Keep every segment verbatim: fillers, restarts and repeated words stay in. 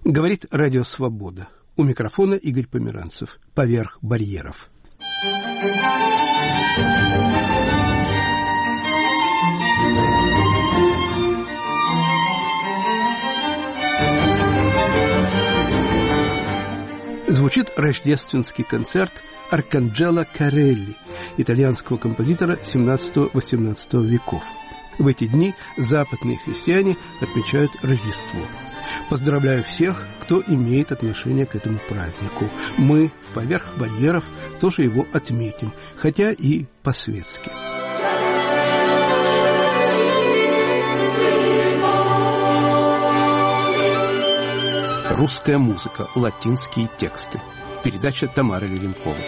Говорит Радио Свобода. У микрофона Игорь Померанцев. Поверх барьеров. Звучит рождественский концерт Арканджело Корелли, итальянского композитора семнадцатого-восемнадцатого веков. В эти дни западные христиане отмечают Рождество. Поздравляю всех, кто имеет отношение к этому празднику. Мы, поверх барьеров, тоже его отметим, хотя и по-светски. Русская музыка, латинские тексты. Передача Тамары Леленковой.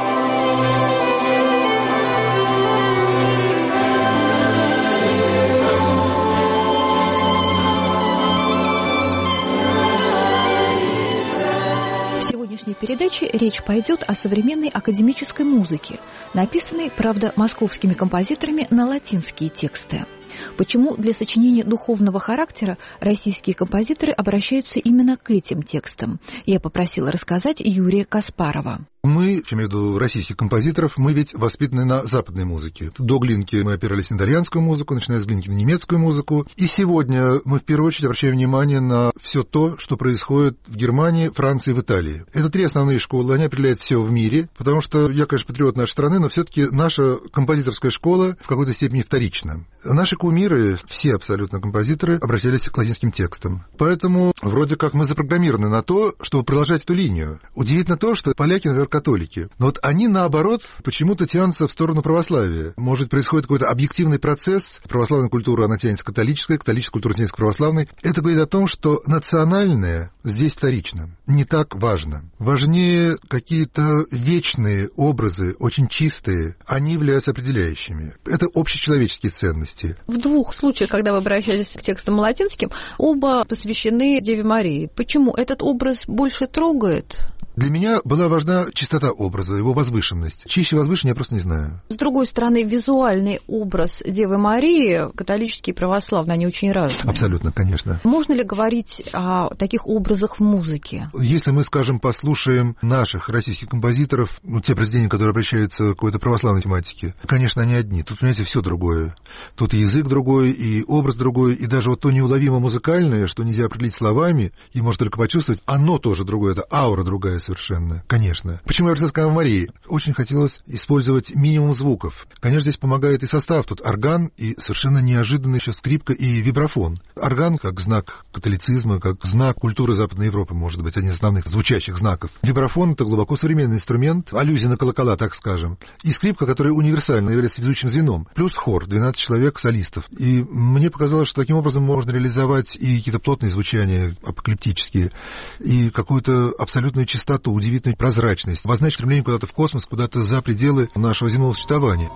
В сегодняшней передаче речь пойдет о современной академической музыке, написанной, правда, московскими композиторами на латинские тексты. Почему для сочинения духовного характера российские композиторы обращаются именно к этим текстам? Я попросила рассказать Юрия Каспарова. Мы, я имею в виду российских композиторов, мы ведь воспитаны на западной музыке. До Глинки мы опирались на итальянскую музыку, начиная с Глинки на немецкую музыку. И сегодня мы в первую очередь обращаем внимание на все то, что происходит в Германии, Франции и в Италии. Это три основные школы, они определяют все в мире, потому что я, конечно, патриот нашей страны, но все-таки наша композиторская школа в какой-то степени вторична. Наши кумиры, все абсолютно композиторы, обращались к латинским текстам. Поэтому вроде как мы запрограммированы на то, чтобы продолжать эту линию. Удивительно то, что поляки, например, католики. Но вот они, наоборот, почему-то тянутся в сторону православия. Может, происходит какой-то объективный процесс. Православная культура, она тянется к католической, католическая культура тянется к православной. Это говорит о том, что национальное здесь вторично. Не так важно. Важнее какие-то вечные образы, очень чистые. Они являются определяющими. Это общечеловеческие ценности. В двух случаях, когда вы обращались к текстам латинским, оба посвящены Деве Марии. Почему этот образ больше трогает? Для меня была важна чистота образа, его возвышенность. Чище возвышеннее я просто не знаю. С другой стороны, визуальный образ Девы Марии, католический и православный, они очень разные. Абсолютно, конечно. Можно ли говорить о таких образах в музыке? Если мы, скажем, послушаем наших российских композиторов, ну, те произведения, которые обращаются к какой-то православной тематике, конечно, они одни. Тут, понимаете, все другое. Тут и язык другой, и образ другой, и даже вот то неуловимо музыкальное, что нельзя определить словами, и можно только почувствовать, оно тоже другое, это аура другая совершенно, конечно. Почему я рассказал о Марии? Очень хотелось использовать минимум звуков. Конечно, здесь помогает и состав. Тут орган и совершенно неожиданно еще скрипка и вибрафон. Орган как знак католицизма, как знак культуры Западной Европы, может быть, один из основных звучащих знаков. Вибрафон — это глубоко современный инструмент, аллюзия на колокола, так скажем. И скрипка, которая универсальна, является ведущим звеном. Плюс хор, двенадцать человек солистов. И мне показалось, что таким образом можно реализовать и какие-то плотные звучания апокалиптические, и какую-то абсолютную чистоту, удивительную прозрачность, обозначить стремление куда-то в космос, куда-то за пределы нашего земного существования.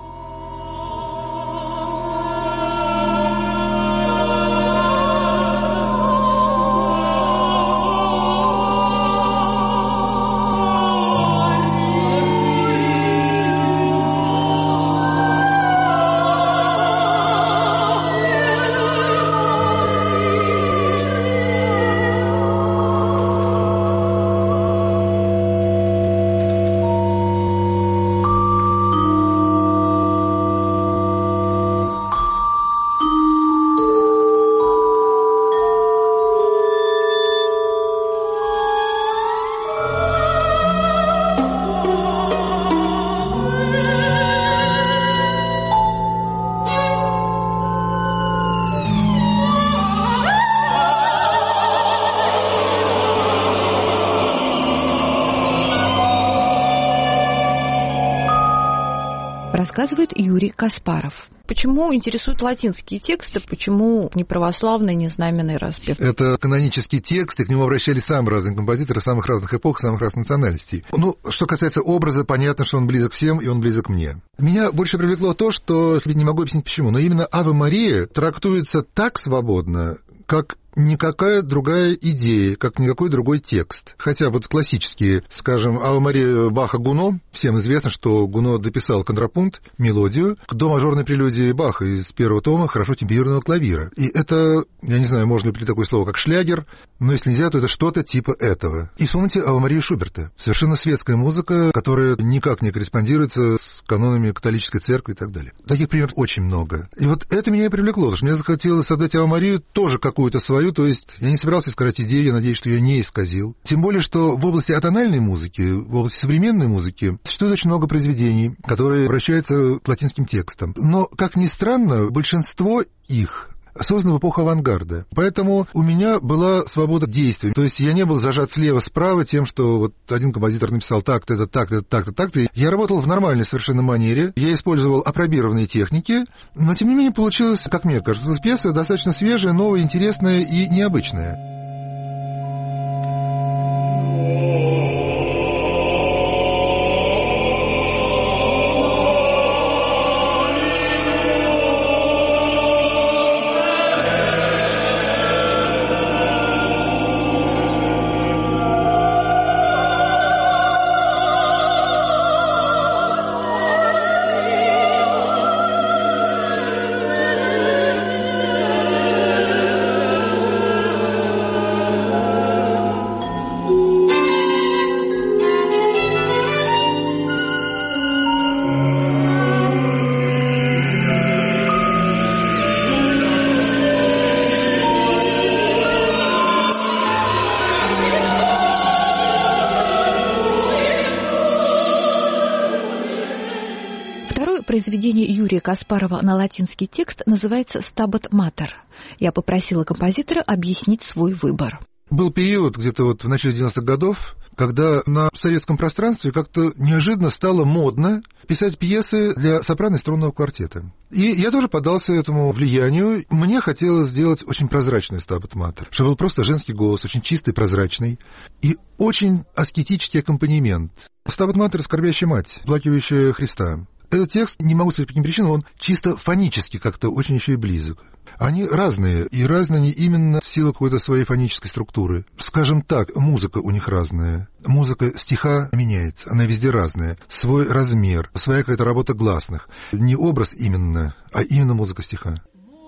Рассказывает Юрий Каспаров. Почему интересуют латинские тексты, почему не православный, не знаменный распев? Это канонический текст, и к нему обращались самые разные композиторы самых разных эпох, самых разных национальностей. Ну, что касается образа, понятно, что он близок всем, и он близок мне. Меня больше привлекло то, что, не могу объяснить почему, но именно «Аве Мария» трактуется так свободно, как никакая другая идея, как никакой другой текст. Хотя вот классические, скажем, Ава Мария Баха Гуно, всем известно, что Гуно дописал контрапункт, мелодию к до-мажорной прелюдии Баха из первого тома хорошо темперированного клавира. И это, я не знаю, можно ли такое слово, как шлягер, но если нельзя, то это что-то типа этого. И вспомните Ава Марию Шуберта. Совершенно светская музыка, которая никак не корреспондируется с канонами католической церкви и так далее. Таких примеров очень много. И вот это меня и привлекло, потому что мне захотелось создать Ава Марию тоже какую-то свою, то есть я не собирался искать идею, я надеюсь, что я не исказил. Тем более, что в области атональной музыки, в области современной музыки существует очень много произведений, которые обращаются к латинским текстам. Но, как ни странно, большинство их создано в эпоху авангарда. Поэтому у меня была свобода действий. То есть я не был зажат слева-справа тем, что вот один композитор написал так-то, это так-то, это так-то, так-то. Я работал в нормальной совершенно манере. Я использовал апробированные техники, но тем не менее получилось, как мне кажется, пьеса достаточно свежая, новая, интересная и необычная. Произведение Юрия Каспарова на латинский текст называется «Стабат Матер». Я попросила композитора объяснить свой выбор. Был период где-то вот в начале девяностых годов, когда на советском пространстве как-то неожиданно стало модно писать пьесы для сопрано и струнного квартета. И я тоже поддался этому влиянию. Мне хотелось сделать очень прозрачный «Стабат Матер», чтобы был просто женский голос, очень чистый, прозрачный, и очень аскетический аккомпанемент. «Стабат Матер» — «Скорбящая мать», оплакивающая Христа. Этот текст, не могу сказать по каким причинам, он чисто фонически как-то очень еще и близок. Они разные, и разные они именно в силу какой-то своей фонической структуры. Скажем так, музыка у них разная. Музыка стиха меняется, она везде разная. Свой размер, своя какая-то работа гласных. Не образ именно, а именно музыка стиха.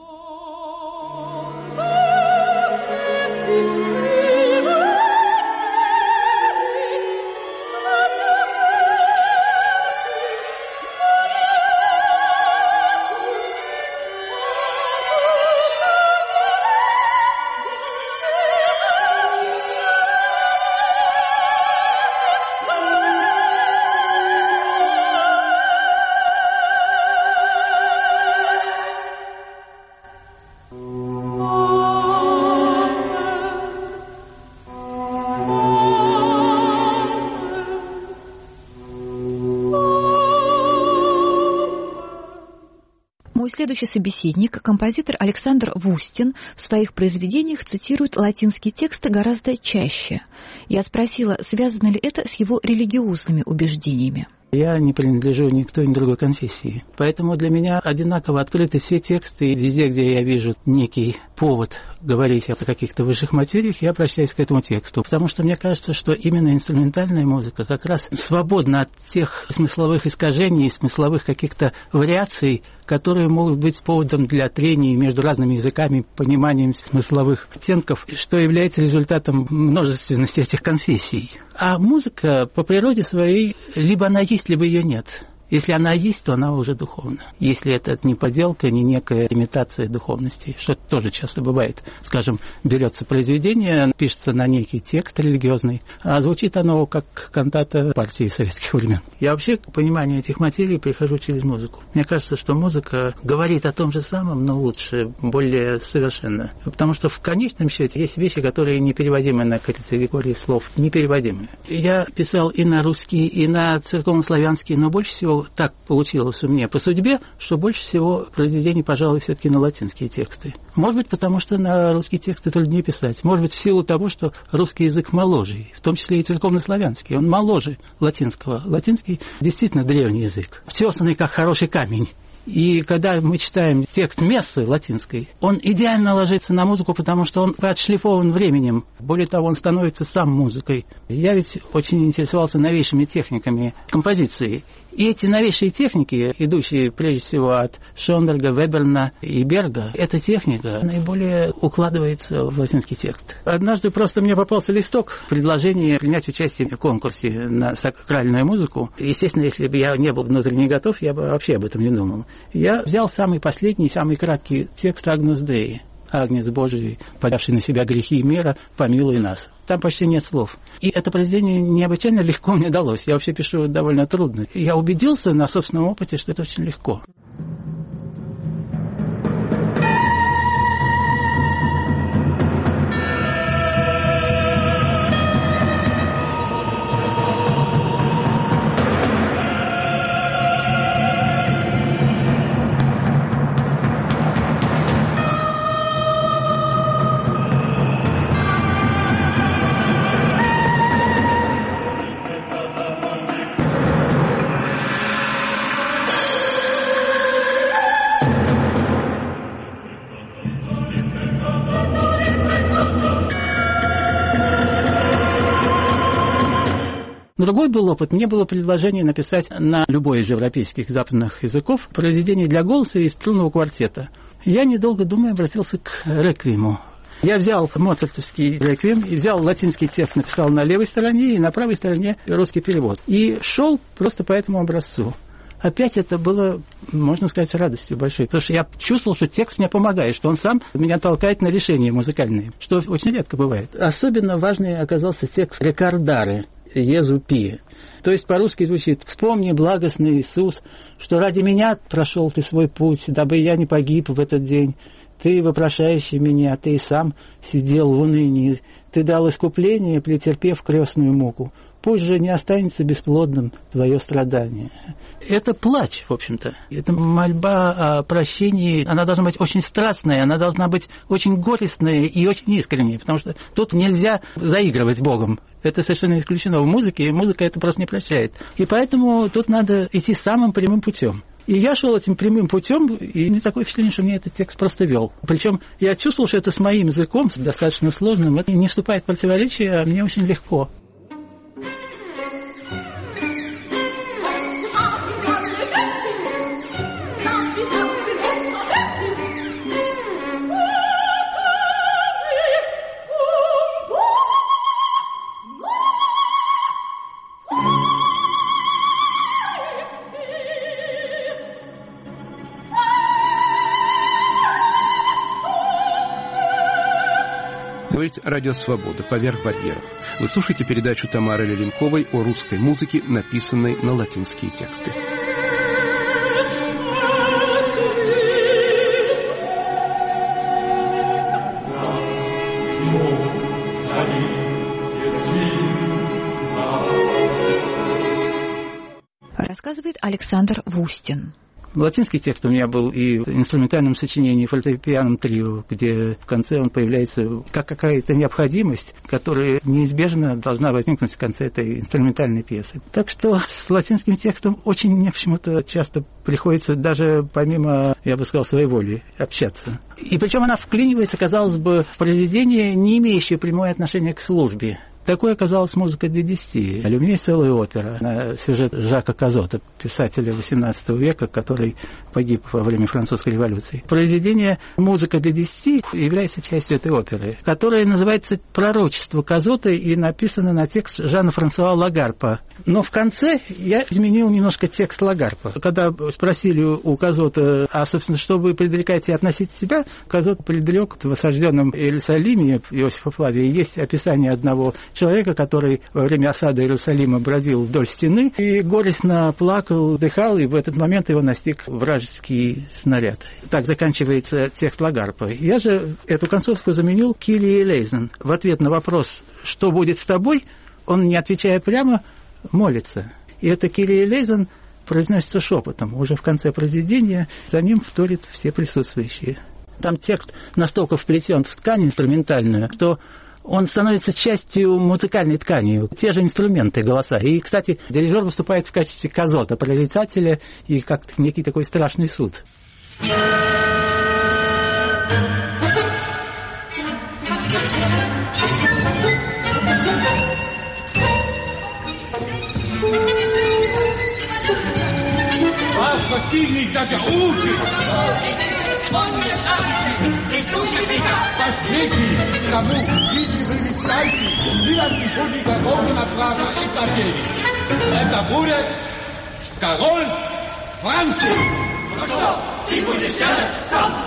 Следующий собеседник, композитор Александр Вустин, в своих произведениях цитирует латинские тексты гораздо чаще. Я спросила, связано ли это с его религиозными убеждениями. Я не принадлежу ни к той, ни к другой конфессии. Поэтому для меня одинаково открыты все тексты. Везде, где я вижу некий повод говорить о каких-то высших материях, я обращаюсь к этому тексту. Потому что мне кажется, что именно инструментальная музыка как раз свободна от тех смысловых искажений, смысловых каких-то вариаций, которые могут быть поводом для трений между разными языками, пониманием смысловых оттенков, что является результатом множественности этих конфессий. А музыка по природе своей либо она есть, либо ее нет. Если она есть, то она уже духовна. Если это не подделка, не некая имитация духовности, что тоже часто бывает. Скажем, берется произведение, пишется на некий текст религиозный, а звучит оно как кантата партии советских времен. Я вообще к пониманию этих материй прихожу через музыку. Мне кажется, что музыка говорит о том же самом, но лучше, более совершенно. Потому что в конечном счете есть вещи, которые непереводимы на категории слов, непереводимы. Я писал и на русский, и на церковнославянский, но больше всего так получилось у меня по судьбе, что больше всего произведений, пожалуй, все-таки на латинские тексты. Может быть, потому что на русские тексты труднее писать. Может быть, в силу того, что русский язык моложе, в том числе и церковнославянский. Он моложе латинского. Латинский действительно древний язык, втесанный как хороший камень. И когда мы читаем текст мессы латинской, он идеально ложится на музыку, потому что он отшлифован временем. Более того, он становится сам музыкой. Я ведь очень интересовался новейшими техниками композиции. И эти новейшие техники, идущие прежде всего от Шонберга, Веберна и Берга, эта техника наиболее укладывается в латинский текст. Однажды просто мне попался листок предложения принять участие в конкурсе на сакральную музыку. Естественно, если бы я не был внутренне готов, я бы вообще об этом не думал. Я взял самый последний, самый краткий текст «Агнус Деи». «Агнец Божий, подавший на себя грехи мира, помилуй нас». Там почти нет слов. И это произведение необычайно легко мне далось. Я вообще пишу довольно трудно. Я убедился на собственном опыте, что это очень легко. Другой был опыт. Мне было предложение написать на любой из европейских западных языков произведение для голоса и струнного квартета. Я, недолго думая, обратился к реквиему. Я взял моцартовский реквием и взял латинский текст, написал на левой стороне и на правой стороне русский перевод. И шел просто по этому образцу. Опять это было, можно сказать, радостью большой, потому что я чувствовал, что текст мне помогает, что он сам меня толкает на решения музыкальные, что очень редко бывает. Особенно важный оказался текст Рекардары «Езу Пи». То есть по-русски звучит: «Вспомни, благостный Иисус, что ради меня прошел ты свой путь, дабы я не погиб в этот день. Ты, вопрошающий меня, ты и сам сидел в унынии. Ты дал искупление, претерпев крестную муку. Пусть же не останется бесплодным твое страдание». Это плач, в общем-то. Это мольба о прощении. Она должна быть очень страстная, она должна быть очень горестная и очень искренняя, потому что тут нельзя заигрывать с Богом. Это совершенно исключено в музыке, и музыка это просто не прощает. И поэтому тут надо идти самым прямым путем. И я шел этим прямым путем, и не такое впечатление, что мне этот текст просто вел. Причем я чувствовал, что это с моим языком, достаточно сложным, это не вступает в противоречие, а мне очень легко. Говорит Радио Свобода «Поверх барьеров». Вы слушаете передачу Тамары Леленковой о русской музыке, написанной на латинские тексты. Рассказывает Александр Вустин. Латинский текст у меня был и в инструментальном сочинении фортепианном трио, где в конце он появляется как какая-то необходимость, которая неизбежно должна возникнуть в конце этой инструментальной пьесы. Так что с латинским текстом очень мне почему-то часто приходится даже помимо, я бы сказал, своей воли общаться. И причем она вклинивается, казалось бы, в произведение, не имеющее прямое отношение к службе. Такой оказалась музыка для десяти. У меня есть целая опера на сюжет Жака Казота, писателя восемнадцатого века, который погиб во время французской революции. Произведение «Музыка для десяти» является частью этой оперы, которая называется «Пророчество Казоты» и написана на текст Жана-Франсуа Лагарпа. Но в конце я изменил немножко текст Лагарпа. Когда спросили у Казота, а, собственно, что вы предрекаете относить себя, Казот предрек в осажденном Иерусалиме Иосифа Флавия есть описание одного человека, который во время осады Иерусалима бродил вдоль стены и горестно плакал, дыхал, и в этот момент его настиг вражеский снаряд. Так заканчивается текст Лагарпа. Я же эту концовку заменил «Кирие элейзен». В ответ на вопрос «Что будет с тобой?», он, не отвечая прямо, молится. И это «Кирие элейзен» произносится шепотом. Уже в конце произведения за ним вторят все присутствующие. Там текст настолько вплетен в ткань инструментальную, что он становится частью музыкальной ткани, те же инструменты, голоса. И, кстати, дирижер выступает в качестве казота, прорицателя и как некий такой страшный суд. Противник даже уши! Он мешает! И слушайте! Пошли! Кому? Видите, вы мешаете! Niemand будет готовы на право и потерять! Это будет король Франции! Ну что, ты будешь делать сам?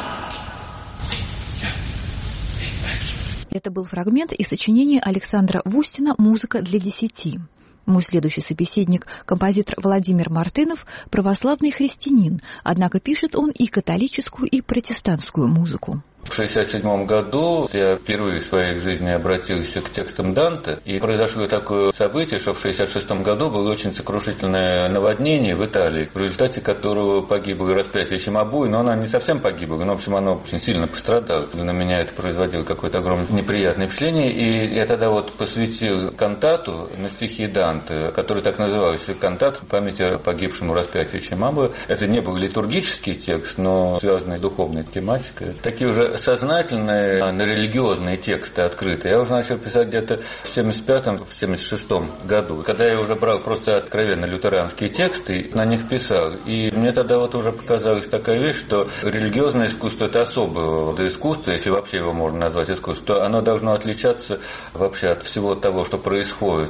Это был фрагмент из сочинения Александра Вустина «Музыка для десяти». Мой следующий собеседник, композитор Владимир Мартынов, православный христианин, однако пишет он и католическую, и протестантскую музыку. В шестьдесят седьмом году я впервые в своей жизни обратился к текстам Данте, и произошло такое событие, что в шестьдесят шестом году было очень сокрушительное наводнение в Италии, в результате которого погибло распятие Чимабуи, но она не совсем погибла, но, в общем, она очень сильно пострадала. На меня это производило какое-то огромное неприятное впечатление, и я тогда вот посвятил кантату на стихи Данте, который так назывался, кантат в память о погибшему распятию Чимабуи. Это не был литургический текст, но связанный с духовной тематикой. Такие уже сознательные, религиозные тексты открытые я уже начал писать где-то в семьдесят пятом — семьдесят шестом году, когда я уже брал просто откровенно лютеранские тексты и на них писал. И мне тогда вот уже показалась такая вещь, что религиозное искусство — это особое рода искусство, если вообще его можно назвать искусством, то оно должно отличаться вообще от всего того, что происходит.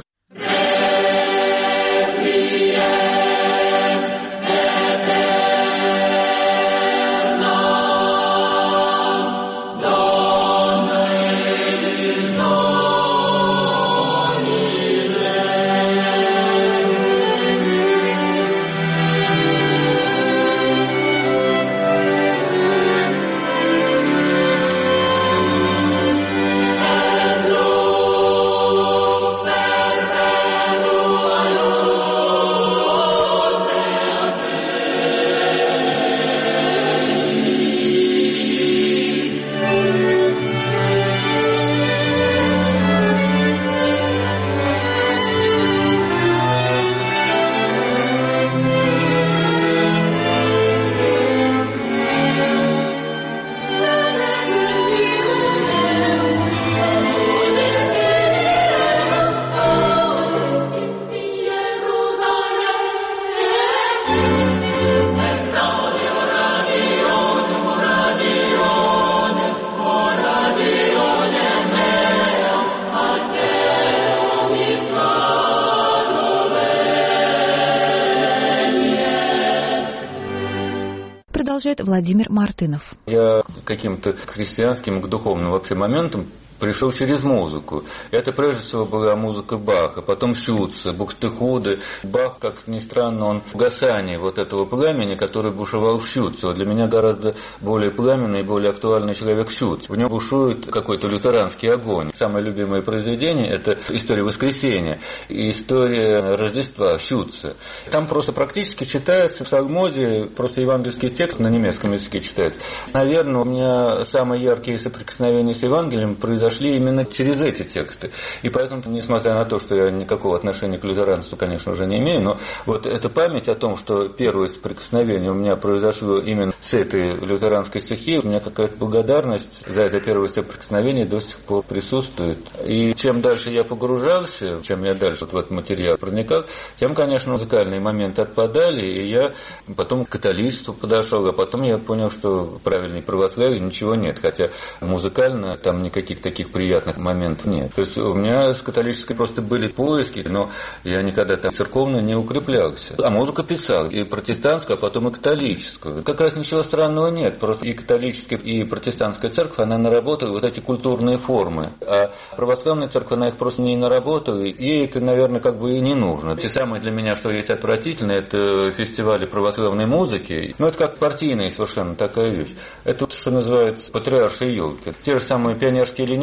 Продолжает Владимир Мартынов. Я к каким-то христианским, к духовным вообще моментам пришел через музыку. Это прежде всего была музыка Баха, потом Шюца, Букстехуде. Бах, как ни странно, он в угасании вот этого пламени, который бушевал в Шюце. Вот для меня гораздо более пламенный и более актуальный человек Шюц. В нем бушует какой-то лютеранский огонь. Самое любимое произведение — это «История воскресения» и «История Рождества» Шюца. Там просто практически читается в псалмоде, просто евангельский текст на немецком языке читается. Наверное, у меня самые яркие соприкосновения с Евангелием произошли Зашли именно через эти тексты. И поэтому, несмотря на то, что я никакого отношения к лютеранству, конечно, уже не имею, но вот эта память о том, что первое соприкосновение у меня произошло именно с этой лютеранской стихией, у меня какая-то благодарность за это первое соприкосновение до сих пор присутствует. И чем дальше я погружался, чем я дальше вот в этот материал проникал, тем, конечно, музыкальные моменты отпадали, и я потом к католичеству подошел, а потом я понял, что правильней православия ничего нет, хотя музыкально там никаких таких таких приятных моментов нет. То есть у меня с католической просто были поиски, но я никогда там церковно не укреплялся. А музыку писал и протестантскую, а потом и католическую. Как раз ничего странного нет. Просто и католическая, и протестантская церковь, она наработала вот эти культурные формы. А православная церковь, она их просто не наработала, и ей это, наверное, как бы и не нужно. И самое для меня, что есть отвратительно, это фестивали православной музыки. Ну, это как партийная совершенно такая вещь. Это, что называется, патриаршие елки. Те же самые пионерские линейки,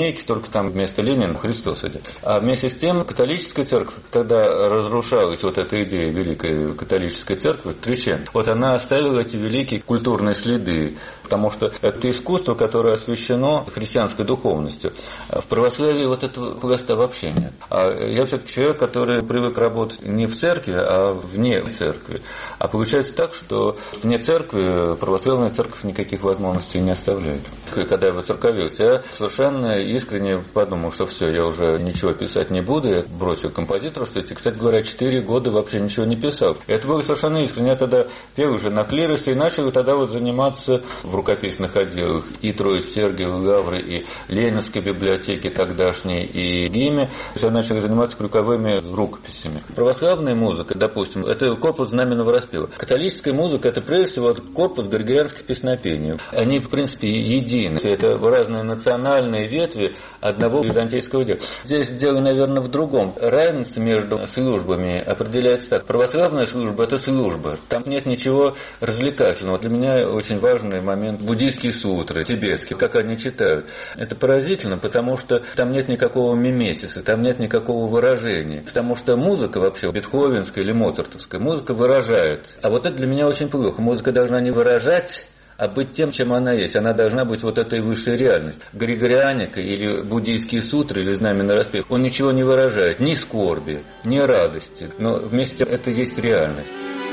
линейке, только там вместо Ленина Христос идет. А вместе с тем католическая церковь, когда разрушалась вот эта идея великой католической церкви, Тричен, вот она оставила эти великие культурные следы, потому что это искусство, которое освящено христианской духовностью. В православии вот этого просто вообще нет. А я все-таки человек, который привык работать не в церкви, а вне церкви. А получается так, что вне церкви православная церковь никаких возможностей не оставляет. Когда я воцерковился, я совершенно искренне подумал, что все, я уже ничего писать не буду, я бросил композиторство. И, кстати говоря, четыре года вообще ничего не писал. И это было совершенно искренне. Я тогда пел уже на клиросе и начал тогда вот заниматься в рукописных отделах и Троицы Сергиевой Лавры, и Ленинской библиотеки тогдашней, и ГИМе. Я начал заниматься крюковыми рукописями. Православная музыка, допустим, это корпус знаменного распева. Католическая музыка – это прежде всего корпус григорианских песнопений. Они, в принципе, едины. Это разные национальные ветви одного византийского дела. Здесь дело, наверное, в другом. Разница между службами определяется так. Православная служба – это служба. Там нет ничего развлекательного. Для меня очень важный момент – буддийские сутры, тибетские, как они читают. Это поразительно, потому что там нет никакого мимесиса, там нет никакого выражения. Потому что музыка вообще, бетховенская или моцартовская, музыка выражает. А вот это для меня очень плохо. Музыка должна не выражать, а быть тем, чем она есть. Она должна быть вот этой высшей реальностью. Григорианика или буддийские сутры, или знаменный распев, он ничего не выражает, ни скорби, ни радости. Но вместе с тем это есть реальность.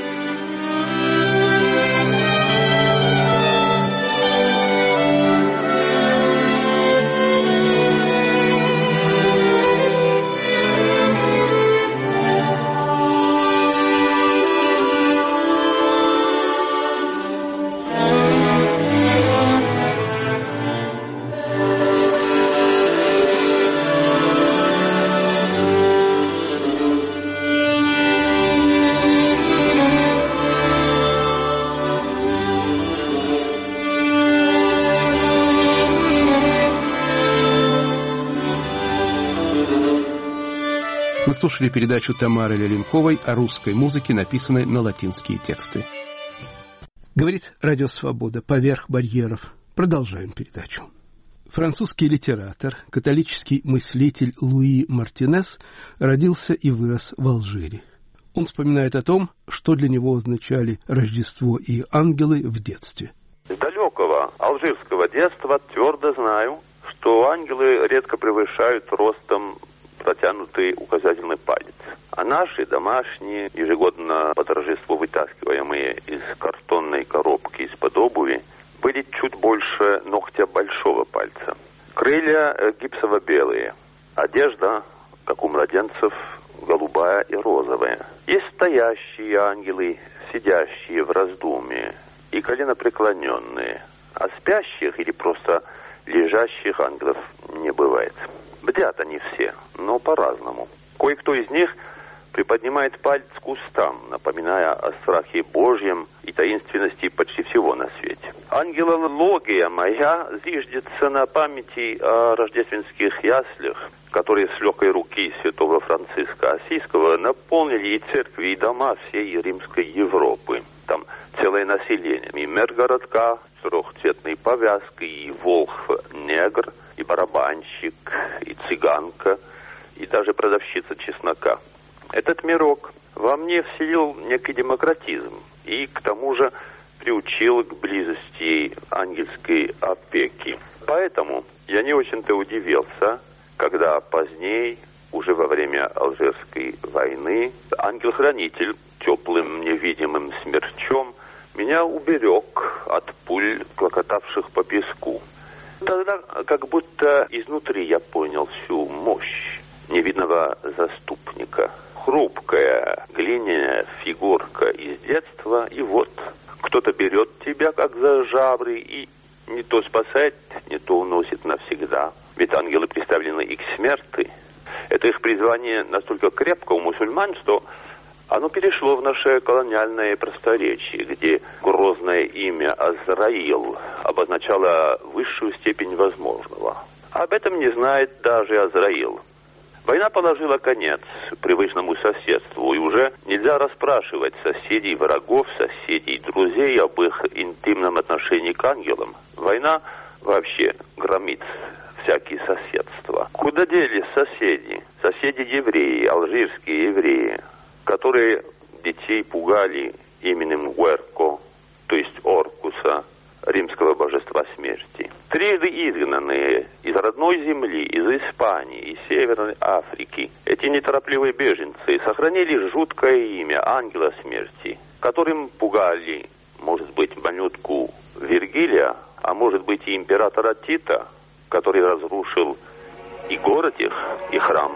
Вы слушали передачу Тамары Леленковой о русской музыке, написанной на латинские тексты. Говорит Радио Свобода поверх барьеров. Продолжаем передачу. Французский литератор, католический мыслитель Луи Мартинес родился и вырос в Алжире. Он вспоминает о том, что для него означали Рождество и ангелы в детстве. С далекого алжирского детства твердо знаю, что ангелы редко превышают ростом протянутый указательный палец. А наши домашние, ежегодно по торжеству вытаскиваемые из картонной коробки из-под обуви, были чуть больше ногтя большого пальца. Крылья гипсово-белые, одежда, как у младенцев, голубая и розовая. Есть стоящие ангелы, сидящие в раздумье, и коленопреклоненные, а спящих или просто лежащих ангелов не бывает. Бдят они все, но по-разному. Кое-кто из них приподнимает палец к устам, напоминая о страхе Божьем и таинственности почти всего на свете. Ангелология моя зиждется на памяти о рождественских яслях, которые с легкой руки святого Франциска Ассизского наполнили и церкви, и дома всей римской Европы. Там целое население. И мэр городка с трехцветной повязкой, и волхв-негр, и барабанщик, и цыганка, и даже продавщица чеснока. Этот мирок во мне вселил некий демократизм и к тому же приучил к близости ангельской опеки. Поэтому я не очень-то удивился, когда позднее, уже во время Алжирской войны, ангел-хранитель теплым невидимым смерчом меня уберег от пуль, клокотавших по песку. Тогда как будто изнутри я понял всю мощь невидного заступника. Хрупкая глиняная фигурка из детства, и вот кто-то берет тебя, как за жабры, и не то спасает, не то уносит навсегда. Ведь ангелы представлены и к смерти. Это их призвание настолько крепко у мусульман, что оно перешло в наше колониальное просторечие, где грозное имя Азраил обозначало высшую степень возможного. Об этом не знает даже Азраил. Война положила конец привычному соседству, и уже нельзя расспрашивать соседей, врагов, соседей, друзей об их интимном отношении к ангелам. Война вообще громит всякие соседства. Куда делись соседи? Соседи-евреи, алжирские евреи, которые детей пугали именем Гуэрко, то есть Оркуса, римского божества смерти. Трижды изгнанные из родной земли, из Испании, из Северной Африки, эти неторопливые беженцы сохранили жуткое имя ангела смерти, которым пугали, может быть, малютку Вергилия, а может быть и императора Тита, который разрушил и город их, и храм.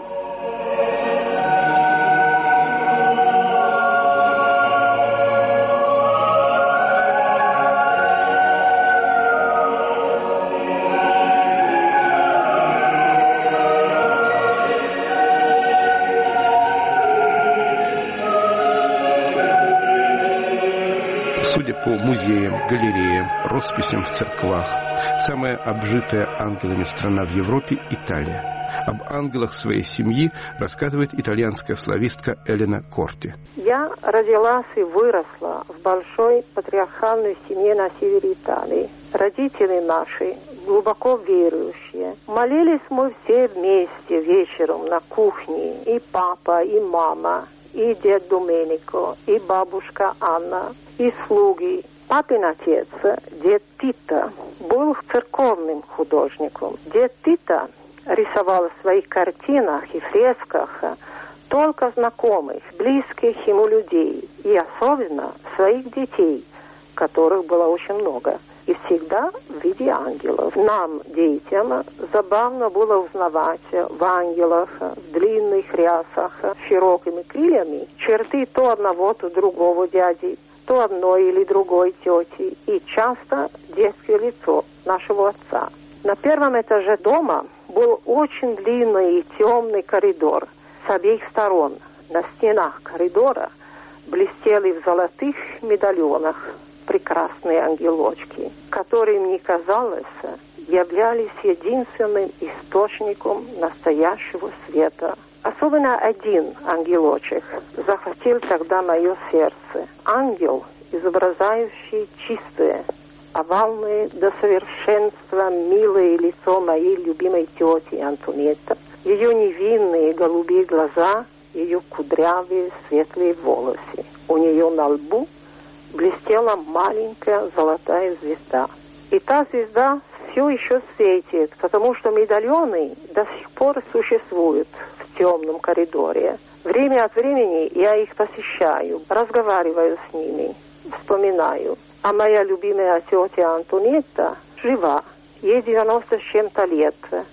Судя по музеям, галереям, росписям в церквах, самая обжитая ангелами страна в Европе – Италия. Об ангелах своей семьи рассказывает итальянская славистка Элена Корти. Я родилась и выросла в большой патриархальной семье на севере Италии. Родители наши глубоко верующие. Молились мы все вместе вечером на кухне. И папа, и мама, и дед Доменико, и бабушка Анна, и слуги. Папин отец, дед Тита, был церковным художником. Дед Тита рисовал в своих картинах и фресках только знакомых, близких ему людей, и особенно своих детей, которых было очень много, и всегда в виде ангелов. Нам, детям, забавно было узнавать в ангелах, в длинных рясах, с широкими крыльями, черты то одного, то другого дяди, то одной или другой тети, и часто детское лицо нашего отца. На первом этаже дома был очень длинный и темный коридор с обеих сторон. На стенах коридора блестели в золотых медальонах прекрасные ангелочки, которые, мне казалось, являлись единственным источником настоящего света. Особенно один ангелочек захватил тогда мое сердце. Ангел, изображающий чистое, овальное до совершенства милое лицо моей любимой тети Антонетты, ее невинные голубые глаза, ее кудрявые светлые волосы. У нее на лбу блестела маленькая золотая звезда. И та звезда все еще светит, потому что медальоны до сих пор существуют в темном коридоре. Время от времени я их посещаю, разговариваю с ними, вспоминаю. А моя любимая тетя Антонетта жива, ей девяносто с чем-то лет.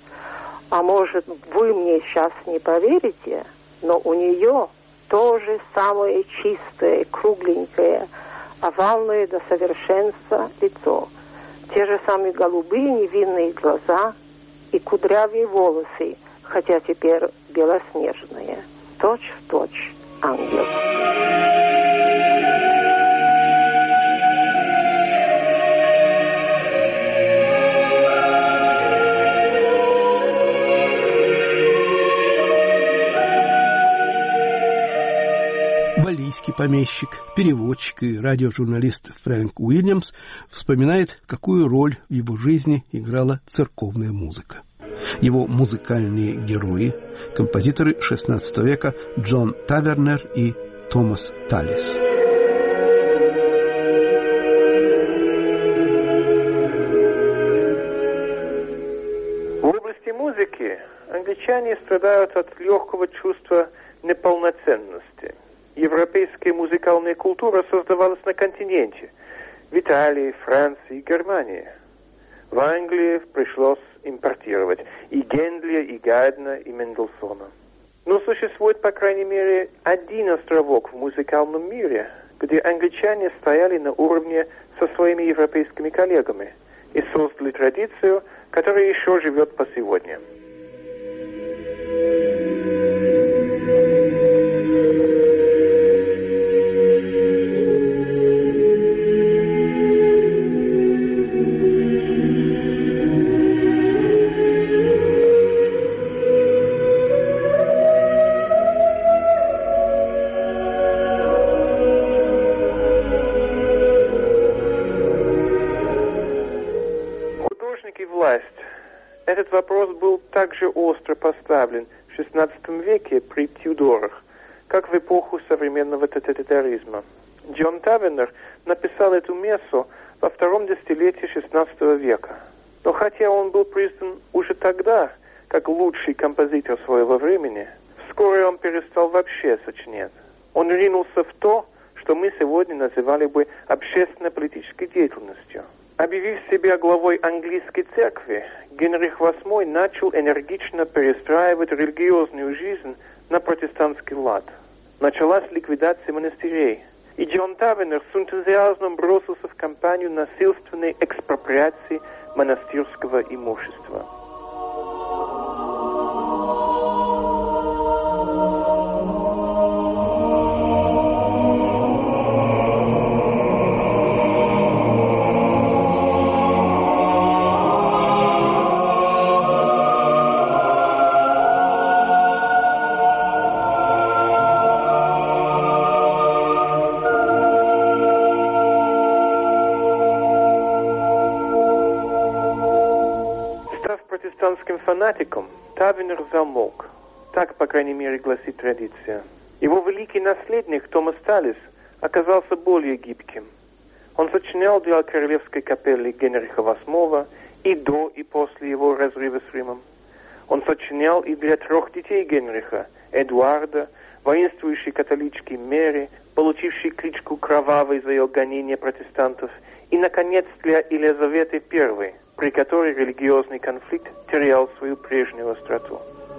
А может, вы мне сейчас не поверите, но у нее то же самое чистое, кругленькое, овальное до совершенства лицо. Те же самые голубые невинные глаза и кудрявые волосы, хотя теперь белоснежные. Точь в точь ангел. Валлийский помещик, переводчик и радиожурналист Фрэнк Уильямс вспоминает, какую роль в его жизни играла церковная музыка. Его музыкальные герои – композиторы шестнадцатого века Джон Тавернер и Томас Талис. В области музыки англичане страдают от легкого чувства неполноценности. Европейская музыкальная культура создавалась на континенте, в Италии, Франции и Германии. В Англии пришлось импортировать и Генделя, и Гайдна, и Мендельсона. Но существует, по крайней мере, один островок в музыкальном мире, где англичане стояли на уровне со своими европейскими коллегами и создали традицию, которая еще живет по сегодня. Этот вопрос был также остро поставлен в шестнадцатом веке при Тюдорах, как в эпоху современного тоталитаризма. Джон Тавенер написал эту мессу во втором десятилетии шестнадцатого века. Но хотя он был признан уже тогда как лучший композитор своего времени, вскоре он перестал вообще сочинять. Он ринулся в то, что мы сегодня называли бы общественно-политической деятельностью. Объявив себя главой английской церкви, Генрих восьмой начал энергично перестраивать религиозную жизнь на протестантский лад. Началась ликвидация монастырей, и Джон Тавенер с энтузиазмом бросился в кампанию насильственной экспроприации монастырского имущества. Фанатиком, Тавенер замолк. Так, по крайней мере, гласит традиция. Его великий наследник Томас Талис оказался более гибким. Он сочинял для королевской капеллы Генриха восьмого и до, и после его разрыва с Римом. Он сочинял и для трех детей Генриха, Эдуарда, воинствующей католички Мэри, получившей кличку Кровавой за ее гонение протестантов, и, наконец, для Елизаветы Первой, при которой религиозный конфликт терял свою прежнюю остроту.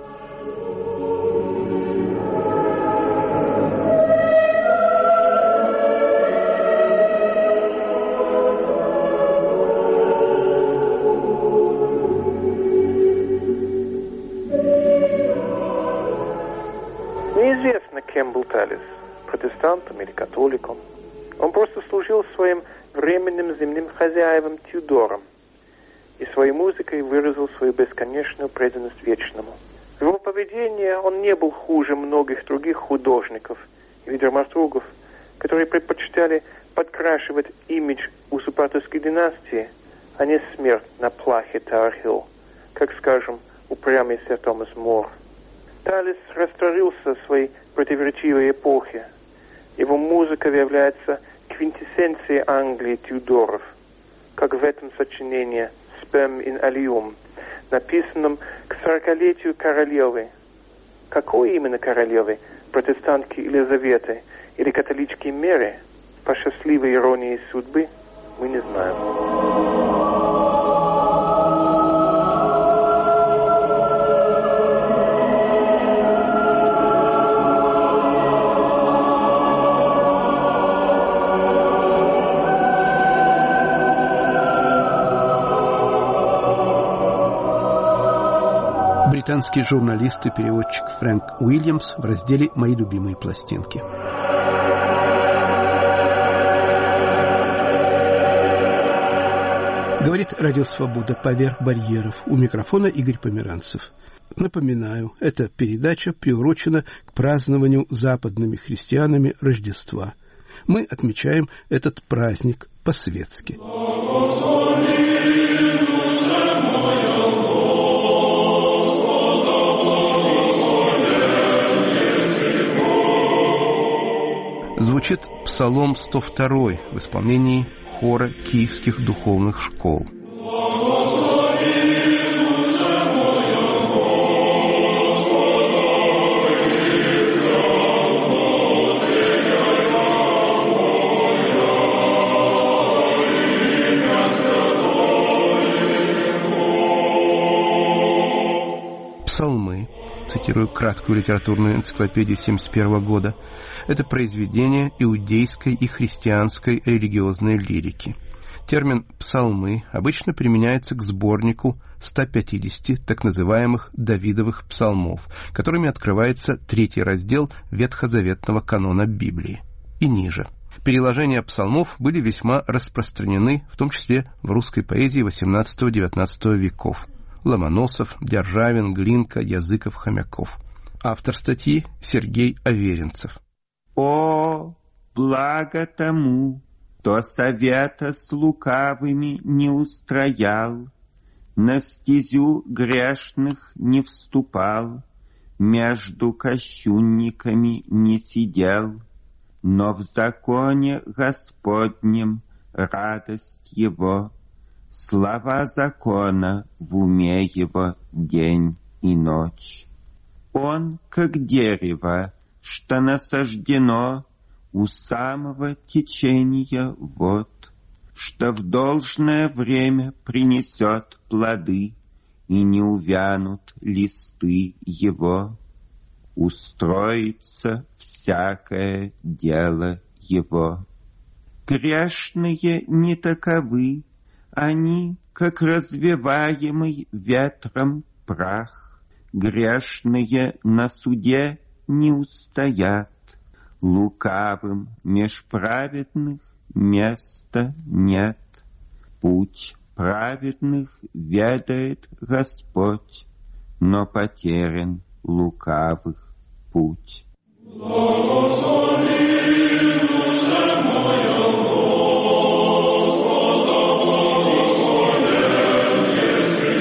Неизвестно, кем был Талис, протестантом или католиком. Он просто служил своим временным земным хозяевам Тюдорам и своей музыкой выразил свою бесконечную преданность вечному. В его поведении он не был хуже многих других художников или драматургов, которые предпочитали подкрашивать имидж узурпаторской династии, а не смерть на плахе Тауэр-Хилл, как, скажем, упрямый сэр Томас Мор. Талис растворился в своей противоречивой эпохе. Его музыка является квинтэссенцией Англии Тюдоров, как в этом сочинении «Spem in Alium», написанном к сорокалетию королевы. Какой именно королевы? Протестантки Елизаветы или католички Мэри? По счастливой иронии судьбы мы не знаем. Британский журналист и переводчик Фрэнк Уильямс в разделе «Мои любимые пластинки». Говорит Радио Свобода поверх барьеров. У микрофона Игорь Померанцев. Напоминаю, эта передача приурочена к празднованию западными христианами Рождества. Мы отмечаем этот праздник по-светски. Звучит Псалом сто два в исполнении хора Киевских духовных школ. Псалмы, цитирую краткую литературную энциклопедию семьдесят первого года, это произведение иудейской и христианской религиозной лирики. Термин «псалмы» обычно применяется к сборнику ста пятидесяти так называемых Давидовых псалмов, которыми открывается третий раздел ветхозаветного канона Библии. И ниже. Переложения псалмов были весьма распространены, в том числе в русской поэзии восемнадцатого-девятнадцатого веков. Ломоносов, Державин, Глинка, Языков, Хомяков. Автор статьи Сергей Аверинцев. О, благо тому, кто совета с лукавыми не устроял, На стезю грешных не вступал, между кощунниками не сидел, но в законе Господнем радость его, слова закона в уме его день и ночь. Он, как дерево, что насаждено у самого течения вод, что в должное время принесет плоды, и не увянут листы его. Устроится всякое дело его. Грешные не таковы, они, как развеваемый ветром прах. Грешные на суде не устоят, лукавым меж праведных места нет. Путь праведных ведает Господь, но потерян лукавых путь. Благослови душа моя Господа, благословен еси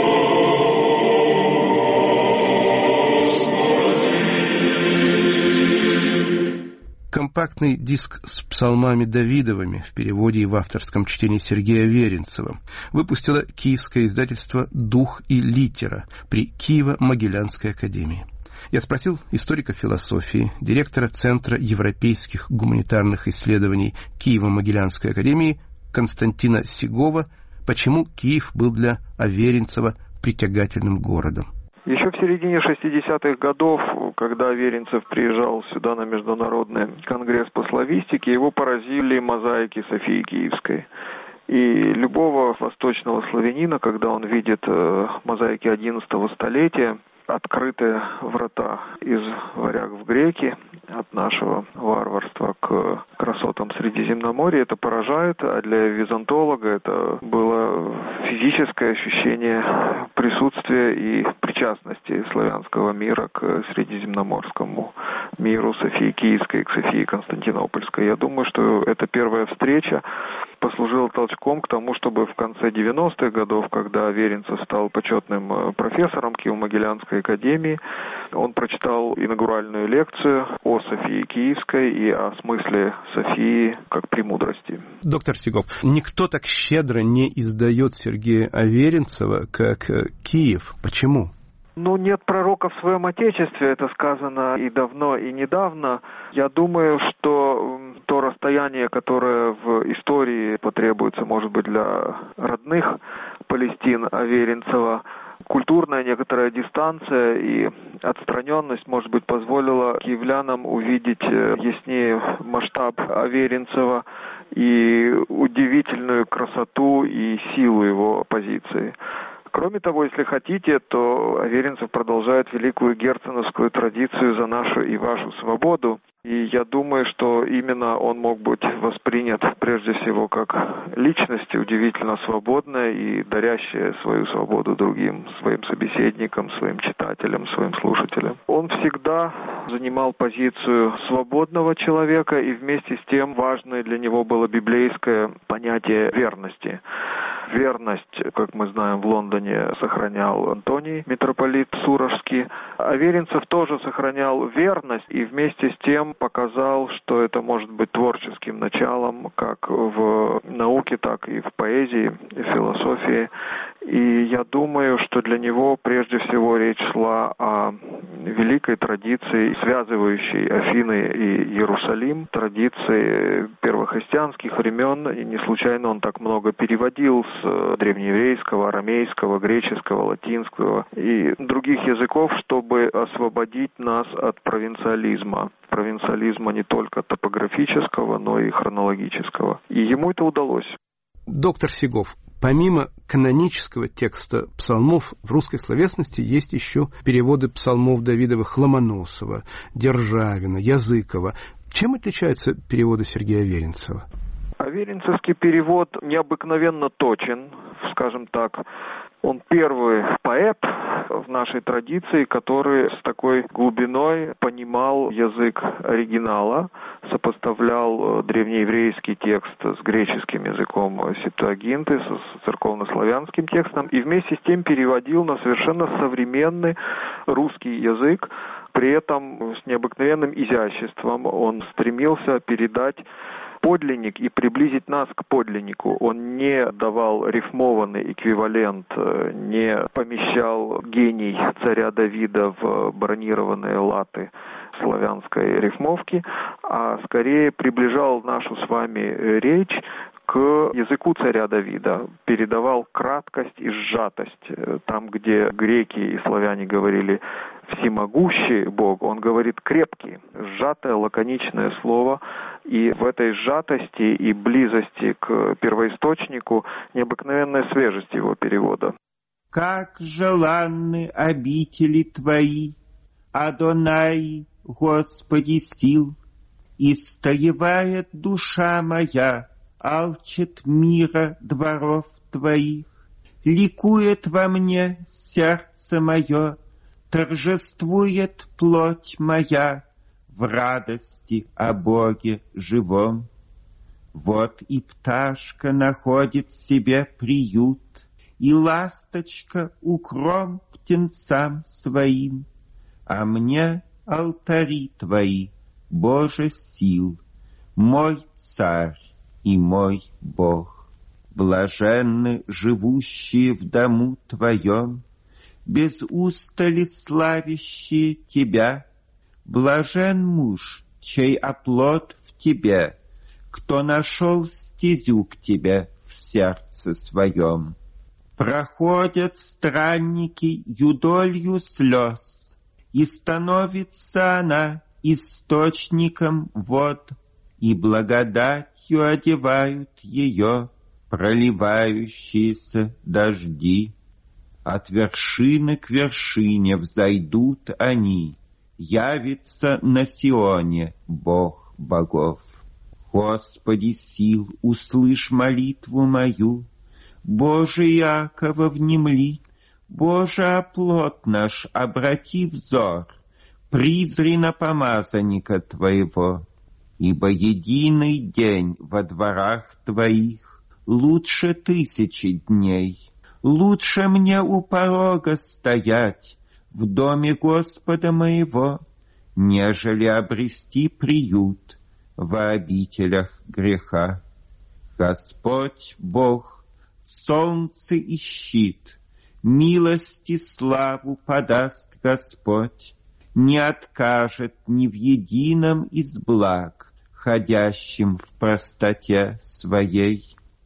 Господи. Компактный диск с псалмами Давидовыми в переводе и в авторском чтении Сергея Веренцева выпустило киевское издательство «Дух и литера» при Киево-Могилянской академии. Я спросил историка философии, директора Центра европейских гуманитарных исследований Киево-Могилянской академии Константина Сигова, почему Киев был для Аверинцева притягательным городом. Еще в середине шестидесятых годов, когда Аверинцев приезжал сюда на Международный конгресс по славистике, его поразили мозаики Софии Киевской. И любого восточного славянина, когда он видит мозаики одиннадцатого столетия, открытые врата из варяг в греки, от нашего варварства к красотам Средиземноморья, это поражает, а для византолога это было физическое ощущение присутствия и причастности славянского мира к средиземноморскому миру Софии Киевской, к Софии Константинопольской. Я думаю, что эта первая встреча послужила толчком к тому, чтобы в конце девяностых годов, когда Аверинцев стал почетным профессором Киево-Могилянской академии, он прочитал инаугуральную лекцию о Софии Киевской и о смысле Софии как премудрости. Доктор Сигов, никто так щедро не издает Сергея Аверинцева, как Киев. Почему? Ну, нет пророка в своем Отечестве, это сказано и давно, и недавно. Я думаю, что то расстояние, которое в истории потребуется, может быть, для родных Палестин Аверинцева, культурная некоторая дистанция и отстраненность, может быть, позволила киевлянам увидеть яснее масштаб Аверинцева и удивительную красоту и силу его позиции. Кроме того, если хотите, то Аверинцев продолжает великую герценовскую традицию за нашу и вашу свободу. И я думаю, что именно он мог быть воспринят прежде всего как личность удивительно свободная и дарящая свою свободу другим, своим собеседникам, своим читателям, своим слушателям. Он всегда занимал позицию свободного человека, и вместе с тем важное для него было библейское понятие верности. Верность, как мы знаем, в Лондоне сохранял Антоний, митрополит Суровский. Аверинцев тоже сохранял верность и вместе с тем показал, что это может быть творческим началом как в науке, так и в поэзии, и в философии. И я думаю, что для него прежде всего речь шла о великой традиции, связывающей Афины и Иерусалим, традиции первохристианских времен. И не случайно он так много переводил с древнееврейского, арамейского, греческого, латинского и других языков, чтобы освободить нас от провинциализма. Провинциализма не только топографического, но и хронологического. И ему это удалось. Доктор Сигов, помимо канонического текста псалмов, в русской словесности есть еще переводы псалмов Давидовых Ломоносова, Державина, Языкова. Чем отличаются переводы Сергея Аверинцева? Аверинцевский перевод необыкновенно точен, скажем так. Он первый поэт в нашей традиции, который с такой глубиной понимал язык оригинала, сопоставлял древнееврейский текст с греческим языком Септуагинты, с церковнославянским текстом, и вместе с тем переводил на совершенно современный русский язык. При этом с необыкновенным изяществом он стремился передать подлинник и приблизить нас к подлиннику. Он не давал рифмованный эквивалент, не помещал гений царя Давида в бронированные латы славянской рифмовки, а скорее приближал нашу с вами речь к языку царя Давида, передавал краткость и сжатость. Там, где греки и славяне говорили «всемогущий Бог», он говорит «крепкий», сжатое, лаконичное слово. И в этой сжатости и близости к первоисточнику необыкновенная свежесть его перевода. «Как желанны обители Твои, Адонай, Господи сил, истоевает душа моя, алчит мира дворов Твоих, ликует во мне сердце мое, торжествует плоть моя в радости о Боге живом. Вот и пташка находит себе приют, и ласточка укром птенцам своим, а мне алтари Твои, Боже сил, мой Царь и мой Бог. Блаженны живущие в дому Твоем, без устали славящие Тебя. Блажен муж, чей оплот в Тебе, кто нашел стезю к Тебе в сердце своем. Проходят странники юдолью слез, и становится она источником вод, и благодатью одевают ее проливающиеся дожди. От вершины к вершине взойдут они, явится на Сионе Бог богов. Господи сил, услышь молитву мою, Боже Иакова, внемли, Боже оплот наш, обрати взор, призри на помазанника Твоего, ибо единый день во дворах Твоих лучше тысячи дней. Лучше мне у порога стоять в доме Господа моего, нежели обрести приют во обителях греха. Господь Бог, солнце и щит, милости славу подаст Господь, не откажет ни в едином из благ, ходящим в простоте своей.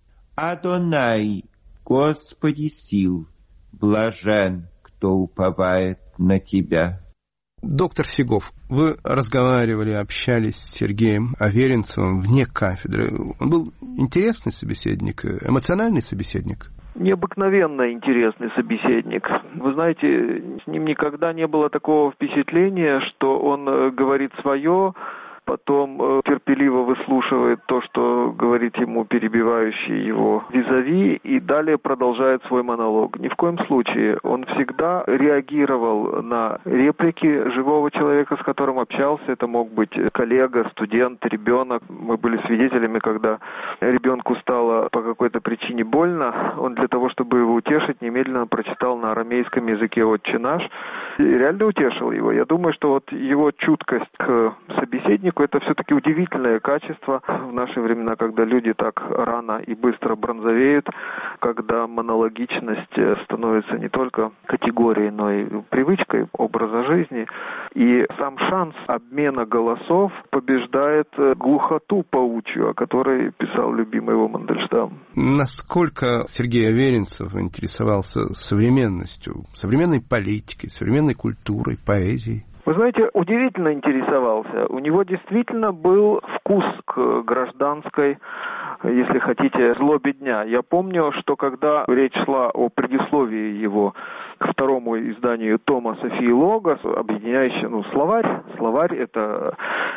Адонай, Господи сил, блажен, кто уповает на Тебя. Доктор Сегов, вы разговаривали, общались с Сергеем Аверинцевым вне кафедры. Он был интересный собеседник, эмоциональный собеседник? Необыкновенно интересный собеседник. Вы знаете, с ним никогда не было такого впечатления, что он говорит свое, потом терпеливо выслушивает то, что говорит ему перебивающий его визави, и далее продолжает свой монолог. Ни в коем случае. Он всегда реагировал на реплики живого человека, с которым общался. Это мог быть коллега, студент, ребенок. Мы были свидетелями, когда ребенку стало по какой-то причине больно. Он для того, чтобы его утешить, немедленно прочитал на арамейском языке «Отче наш» и реально утешил его. Я думаю, что вот его чуткость к собеседнику — это все-таки удивительное качество в наши времена, когда люди так рано и быстро бронзовеют, когда монологичность становится не только категорией, но и привычкой образа жизни. И сам шанс обмена голосов побеждает глухоту паучью, о которой писал любимый его Мандельштам. Насколько Сергей Аверинцев интересовался современностью, современной политикой, современной культурой, поэзией? Вы знаете, удивительно интересовался. У него действительно был вкус к гражданской, если хотите, злобе дня. Я помню, что когда речь шла о предисловии его к второму изданию тома Софии Логос, объединяющий, ну, словарь. Словарь — это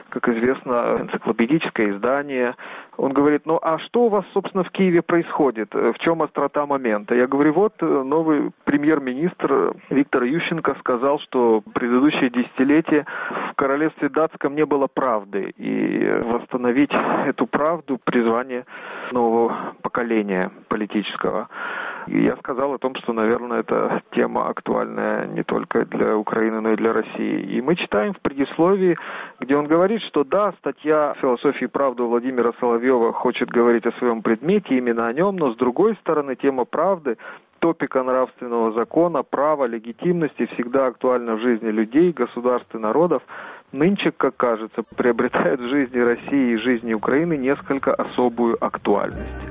как известно, энциклопедическое издание. Он говорит, ну а что у вас, собственно, в Киеве происходит? В чем острота момента? Я говорю, вот новый премьер-министр Виктор Ющенко сказал, что предыдущее десятилетие в королевстве датском не было правды. И восстановить эту правду — призвание нового поколения политического. И я сказал о том, что, наверное, эта тема актуальная не только для Украины, но и для России. И мы читаем в предисловии, где он говорит, что да, статья «Философия и правда» Владимира Соловьева хочет говорить о своем предмете, именно о нем, но с другой стороны, тема правды, топика нравственного закона, права, легитимности всегда актуальна в жизни людей, государств и народов. Нынче, как кажется, приобретает в жизни России и жизни Украины несколько особую актуальность.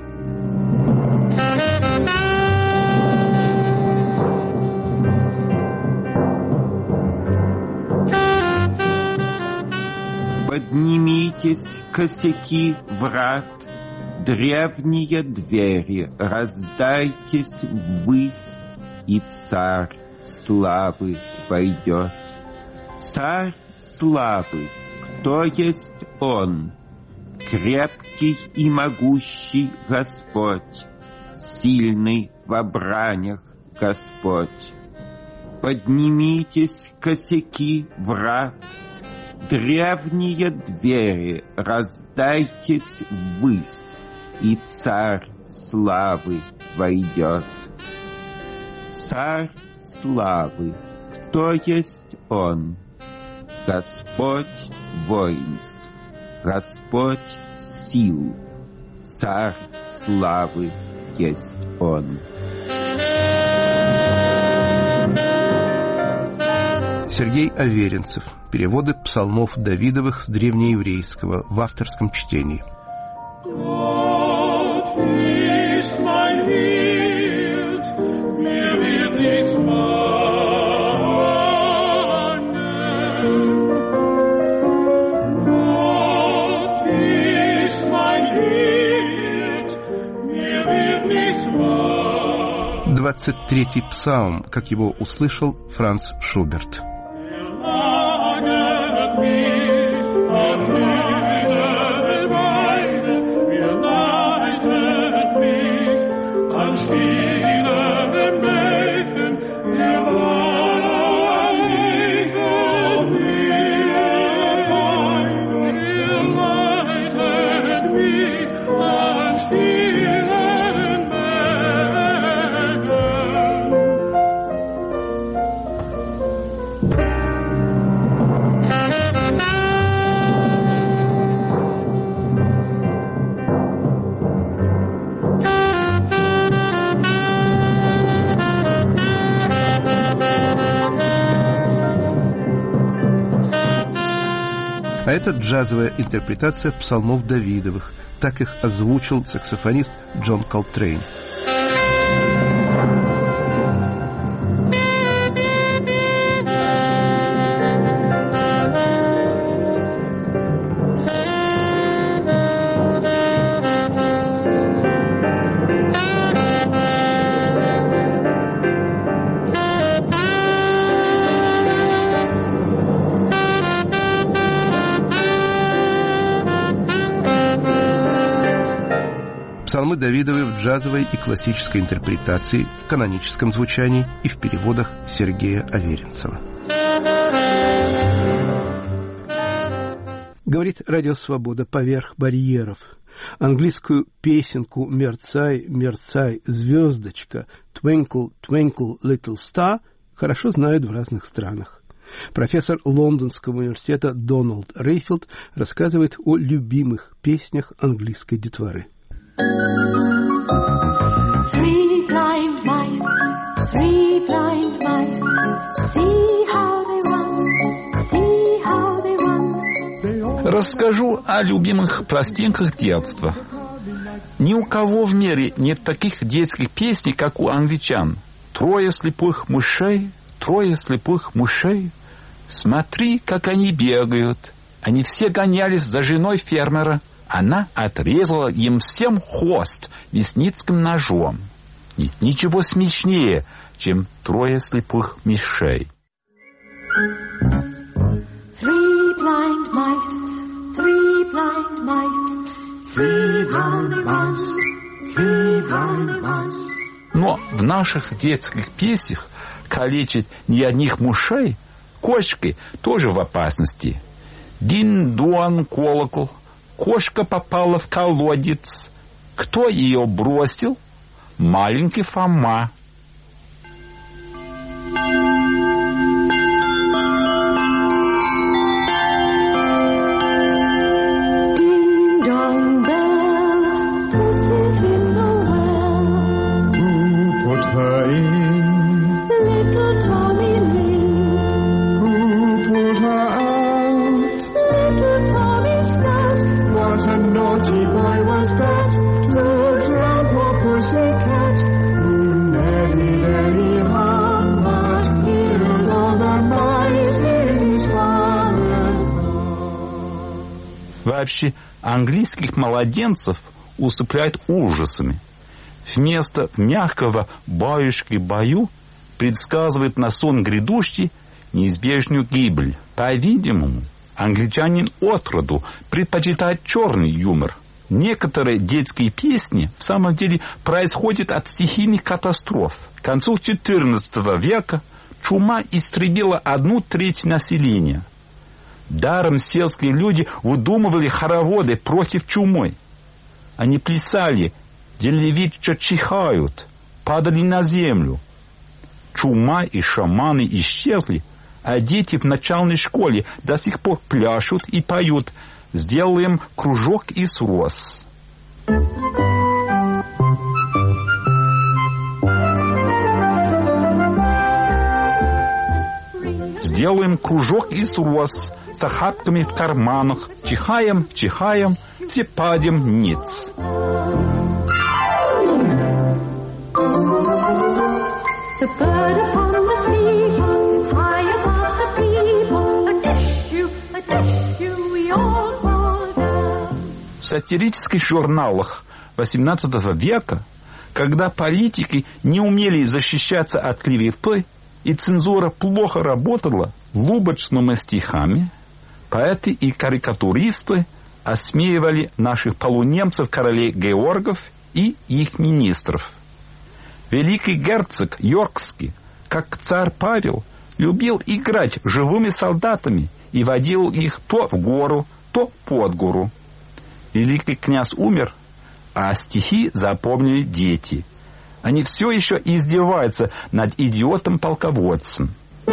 Поднимитесь, косяки врат, древние двери, раздайтесь ввысь, и царь славы войдет. Царь славы, кто есть он? Крепкий и могущий Господь, сильный во бранях Господь. Поднимитесь, косяки врат, древние двери, раздайтесь ввысь, и царь славы войдет. Царь славы, кто есть он? Господь воинств, Господь сил, царь славы есть он. Сергей Аверинцев. Переводы псалмов Давидовых с древнееврейского в авторском чтении. двадцать третий псалм, как его услышал Франц Шуберт. А это джазовая интерпретация псалмов Давидовых. Так их озвучил саксофонист Джон Колтрейн. Псалмы Давидовы в джазовой и классической интерпретации, в каноническом звучании и в переводах Сергея Аверинцева. Говорит Радио Свобода поверх барьеров. Английскую песенку «Мерцай, мерцай, звездочка» «Twinkle, twinkle, little star» хорошо знают в разных странах. Профессор Лондонского университета Дональд Рейфилд рассказывает о любимых песнях английской детворы. Three blind mice, three blind mice, see how they run, see how they run. Расскажу о любимых пластинках детства. Ни у кого в мире нет таких детских песней, как у англичан. Трое слепых мышей, трое слепых мышей. Смотри, как они бегают. Они все гонялись за женой фермера. Она отрезала им всем хвост мясницким ножом. Нет ничего смешнее, чем трое слепых мышей. Three blind mice, blind mice, three blind mice, three blind mice. Но в наших детских песнях калечить не одних мышей, кошкой тоже в опасности. Дин-дуан колокол, кошка попала в колодец. Кто ее бросил? Маленький Фома. Ding-dong bell, pussy's in the well. Who put her in? Little Tommy Lin. Who pulled her out? Little Tommy Stout. What a naughty boy was that to drown poor pussycat. Who very, very hard, but killed all the mice in his father's house. Вообще, английских младенцев усыпляют ужасами. Вместо мягкого баюшки-баю предсказывает на сон грядущий неизбежную гибель. По-видимому, англичанин отроду предпочитает черный юмор. Некоторые детские песни в самом деле происходят от стихийных катастроф. К концу четырнадцатого века чума истребила одну треть населения. Даром сельские люди выдумывали хороводы против чумы. Они плясали, делали вид, что чихают, падали на землю. Чума и шаманы исчезли, а дети в начальной школе до сих пор пляшут и поют «Сделаем кружок из роз». Сделаем кружок из роз с охапками в карманах. Чихаем, чихаем, все падем ниц. The bird upon the steeple sits high above the people. A tissue, a tissue, we all fall down. В сатирических журналах восемнадцатого века, когда политики не умели защищаться от клеветы, и цензура плохо работала лубочными стихами, поэты и карикатуристы осмеивали наших полунемцев, королей Георгов и их министров. Великий герцог Йоркский, как царь Павел, любил играть живыми солдатами и водил их то в гору, то под гору. Великий князь умер, а стихи запомнили дети. Они все еще издеваются над идиотом-полководцем.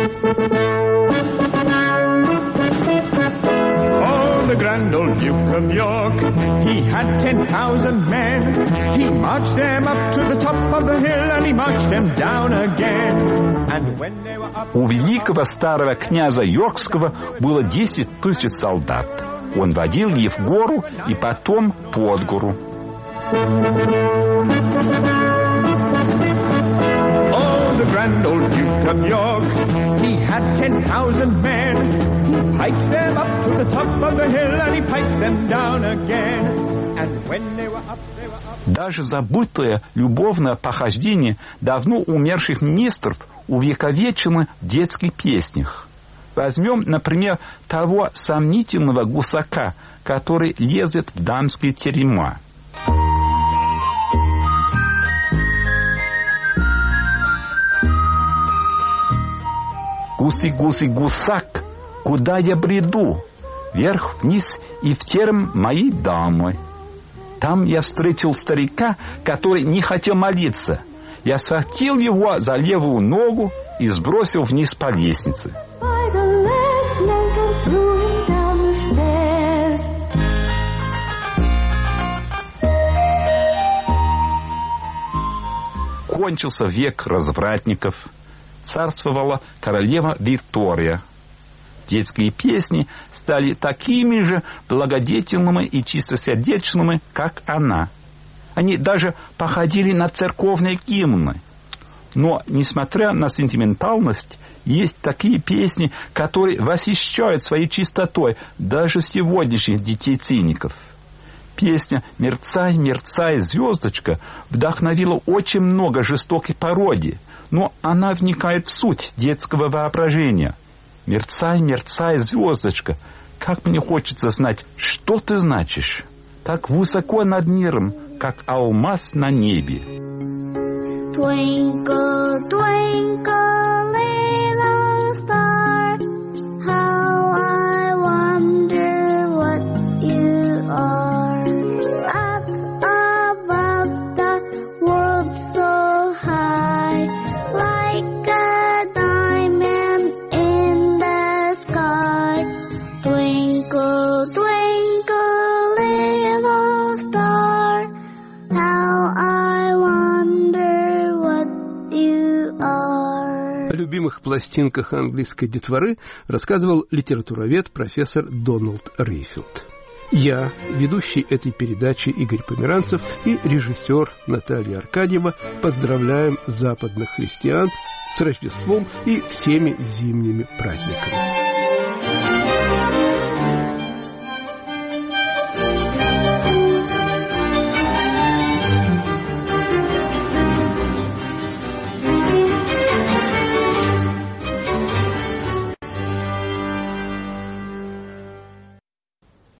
The grand old Duke of York, he had ten thousand men. He marched them up to the top of the hill and he marched them down again. And when they were up... У великого старого князя Йоркского было десять тысяч солдат. Он водил их в гору и потом под гору. The grand old Duke of York, he had ten thousand men. He piped them up to the top of the hill and he piped them down again. And when they were up, they were up. Даже забытое любовное похождение давно умерших министров увековечено в детских песнях. Возьмем, например, того сомнительного гусака, который лезет в дамские терема. Гуси-гуси-гусак, куда я бреду? Вверх-вниз и в терем моей дамы. Там я встретил старика, который не хотел молиться. Я схватил его за левую ногу и сбросил вниз по лестнице. Кончился век развратников. Царствовала королева Виктория. Детские песни стали такими же благодетельными и чистосердечными, как она. Они даже походили на церковные гимны. Но, несмотря на сентиментальность, есть такие песни, которые восхищают своей чистотой даже сегодняшних детей-циников. Песня «Мерцай, мерцай, звездочка» вдохновила очень много жестокой пародий, но она вникает в суть детского воображения. «Мерцай, мерцай, звездочка», Как мне хочется знать, что ты значишь. Так высоко над миром, как алмаз на небе. Twinkle, twinkle, little star, how I wonder what you are. Up above the world so high, like a diamond in the sky. Twinkle, twinkle, little star, how I wonder what you are. О любимых пластинках английской детворы рассказывал литературовед профессор Дональд Рейфилд. Я, ведущий этой передачи Игорь Померанцев и режиссер Наталья Аркадьева поздравляем западных христиан с Рождеством и всеми зимними праздниками.